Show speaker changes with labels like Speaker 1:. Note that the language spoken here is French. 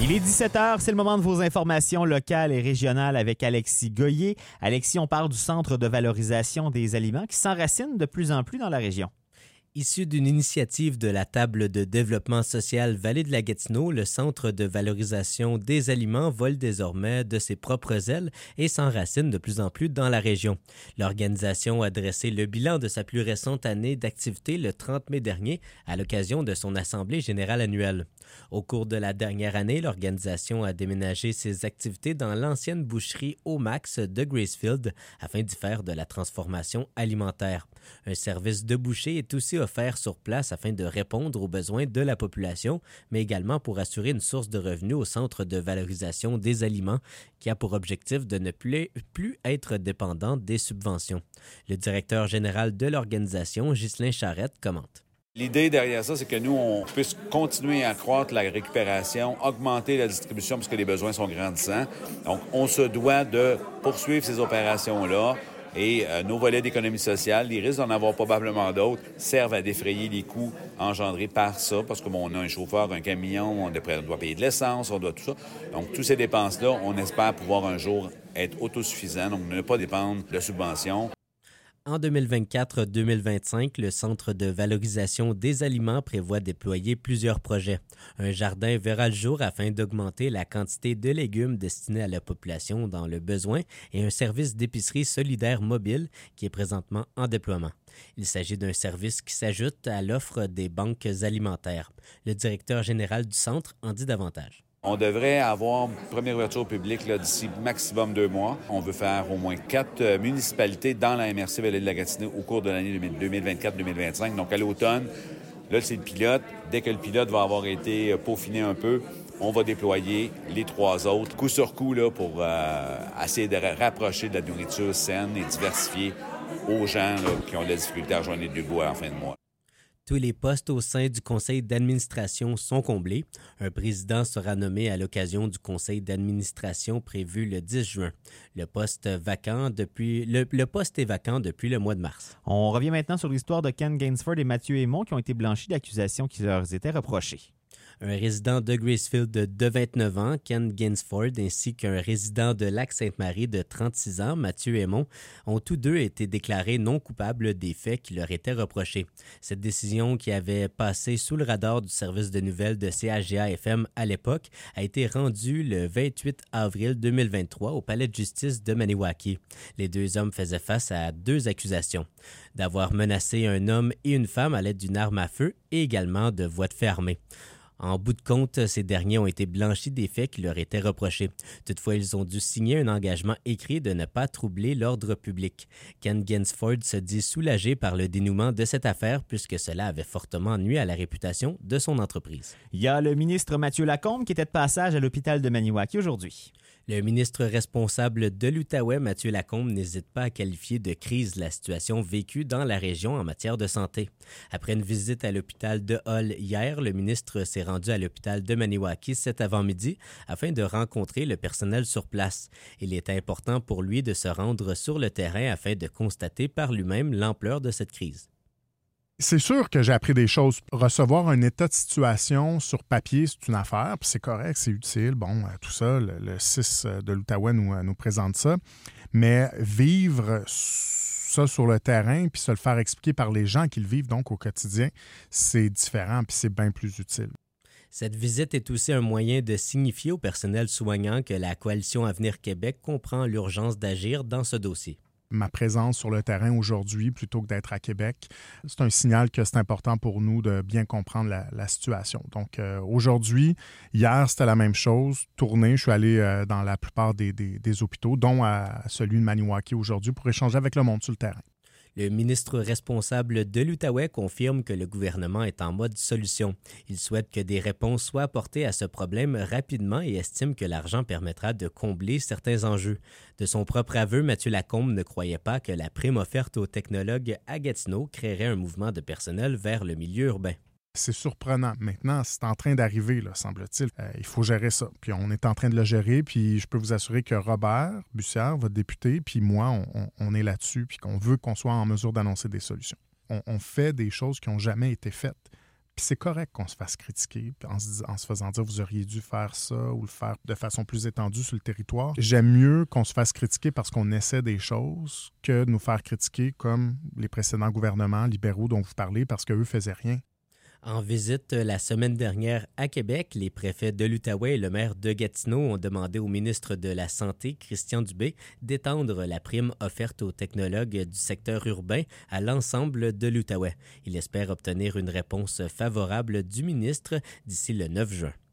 Speaker 1: Il est 17h, c'est le moment de vos informations locales et régionales avec Alexis Goyer. Alexis, on parle du Centre de valorisation des aliments qui s'enracine de plus en plus dans la région.
Speaker 2: Issu d'une initiative de la Table de développement social Vallée de la Gatineau, le Centre de valorisation des aliments vole désormais de ses propres ailes et s'enracine de plus en plus dans la région. L'organisation a dressé le bilan de sa plus récente année d'activité le 30 mai dernier à l'occasion de son Assemblée générale annuelle. Au cours de la dernière année, l'organisation a déménagé ses activités dans l'ancienne boucherie Omax de Gracefield afin d'y faire de la transformation alimentaire. Un service de boucher est aussi offert sur place afin de répondre aux besoins de la population, mais également pour assurer une source de revenus au Centre de valorisation des aliments qui a pour objectif de ne plus être dépendant des subventions. Le directeur général de l'organisation, Ghislain Charette, commente.
Speaker 3: L'idée derrière ça, c'est que nous, on puisse continuer à accroître la récupération, augmenter la distribution parce que les besoins sont grandissants. Donc, on se doit de poursuivre ces opérations-là et nos volets d'économie sociale, les risques d'en avoir probablement d'autres, servent à défrayer les coûts engendrés par ça parce qu'on a un chauffeur, un camion, on doit payer de l'essence, on doit tout ça. Donc, toutes ces dépenses-là, on espère pouvoir un jour être autosuffisant, donc ne pas dépendre de subventions.
Speaker 2: En 2024-2025, le Centre de valorisation des aliments prévoit déployer plusieurs projets. Un jardin verra le jour afin d'augmenter la quantité de légumes destinés à la population dans le besoin et un service d'épicerie solidaire mobile qui est présentement en déploiement. Il s'agit d'un service qui s'ajoute à l'offre des banques alimentaires. Le directeur général du centre en dit davantage.
Speaker 3: On devrait avoir une première ouverture au public d'ici maximum 2 mois. On veut faire au moins 4 municipalités dans la MRC Vallée de la Gatineau au cours de l'année 2024-2025. Donc, à l'automne, là, c'est le pilote. Dès que le pilote va avoir été peaufiné un peu, on va déployer les 3 autres, coup sur coup, pour essayer de rapprocher de la nourriture saine et diversifiée aux gens qui ont de la difficulté à joindre les 2 bouts à la fin de mois.
Speaker 2: Tous les postes au sein du conseil d'administration sont comblés. Un président sera nommé à l'occasion du conseil d'administration prévu le 10 juin. Le poste est vacant depuis le mois de mars.
Speaker 1: On revient maintenant sur l'histoire de Ken Gainsford et Mathieu Aymon qui ont été blanchis d'accusations qui leur étaient reprochées.
Speaker 2: Un résident de Gracefield de 29 ans, Ken Gainsford, ainsi qu'un résident de Lac-Sainte-Marie de 36 ans, Mathieu Aymon, ont tous deux été déclarés non coupables des faits qui leur étaient reprochés. Cette décision, qui avait passé sous le radar du service de nouvelles de CHGA-FM à l'époque, a été rendue le 28 avril 2023 au palais de justice de Maniwaki. Les 2 hommes faisaient face à 2 accusations: d'avoir menacé un homme et une femme à l'aide d'une arme à feu et également de voies de fait armée. En bout de compte, ces derniers ont été blanchis des faits qui leur étaient reprochés. Toutefois, ils ont dû signer un engagement écrit de ne pas troubler l'ordre public. Ken Gainsford se dit soulagé par le dénouement de cette affaire puisque cela avait fortement nui à la réputation de son entreprise.
Speaker 1: Il y a le ministre Mathieu Lacombe qui était de passage à l'hôpital de Maniwaki aujourd'hui.
Speaker 2: Le ministre responsable de l'Outaouais, Mathieu Lacombe, n'hésite pas à qualifier de crise la situation vécue dans la région en matière de santé. Après une visite à l'hôpital de Hull hier, le ministre s'est rendu à l'hôpital de Maniwaki cet avant-midi afin de rencontrer le personnel sur place. Il est important pour lui de se rendre sur le terrain afin de constater par lui-même l'ampleur de cette crise.
Speaker 4: C'est sûr que j'ai appris des choses. Recevoir un état de situation sur papier, c'est une affaire, puis c'est correct, c'est utile. Bon, tout ça, le 6 de l'Outaouais nous présente ça. Mais vivre ça sur le terrain, puis se le faire expliquer par les gens qui le vivent donc au quotidien, c'est différent, puis c'est bien plus utile.
Speaker 2: Cette visite est aussi un moyen de signifier au personnel soignant que la Coalition Avenir Québec comprend l'urgence d'agir dans ce dossier.
Speaker 4: Ma présence sur le terrain aujourd'hui, plutôt que d'être à Québec, c'est un signal que c'est important pour nous de bien comprendre la situation. Donc, aujourd'hui, hier, c'était la même chose. Tournée, je suis allé dans la plupart des hôpitaux, dont à celui de Maniwaki aujourd'hui, pour échanger avec le monde sur le terrain.
Speaker 2: Le ministre responsable de l'Outaouais confirme que le gouvernement est en mode solution. Il souhaite que des réponses soient apportées à ce problème rapidement et estime que l'argent permettra de combler certains enjeux. De son propre aveu, Mathieu Lacombe ne croyait pas que la prime offerte aux technologues à Gatineau créerait un mouvement de personnel vers le milieu urbain.
Speaker 4: C'est surprenant. Maintenant, c'est en train d'arriver, semble-t-il. Il faut gérer ça. Puis on est en train de le gérer. Puis je peux vous assurer que Robert Bussière, votre député, puis moi, on est là-dessus. Puis qu'on veut qu'on soit en mesure d'annoncer des solutions. On fait des choses qui n'ont jamais été faites. Puis c'est correct qu'on se fasse critiquer en se faisant dire « vous auriez dû faire ça » ou le faire de façon plus étendue sur le territoire. J'aime mieux qu'on se fasse critiquer parce qu'on essaie des choses que de nous faire critiquer comme les précédents gouvernements libéraux dont vous parlez parce qu'eux faisaient rien.
Speaker 2: En visite la semaine dernière à Québec, les préfets de l'Outaouais et le maire de Gatineau ont demandé au ministre de la Santé, Christian Dubé, d'étendre la prime offerte aux technologues du secteur urbain à l'ensemble de l'Outaouais. Il espère obtenir une réponse favorable du ministre d'ici le 9 juin.